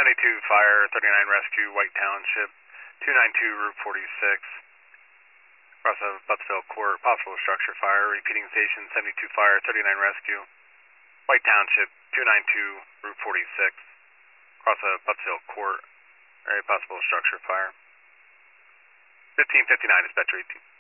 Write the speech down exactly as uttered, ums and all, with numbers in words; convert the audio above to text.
ninety-two fire, thirty-nine rescue, White Township, two ninety-two Route forty-six, across of Buttsville Court, possible structure fire, repeating station, seventy-two fire, thirty-nine rescue, White Township, two ninety-two Route forty-six, across of Buttsville Court, very possible structure fire. fifteen fifty-nine, dispatcher eighteen.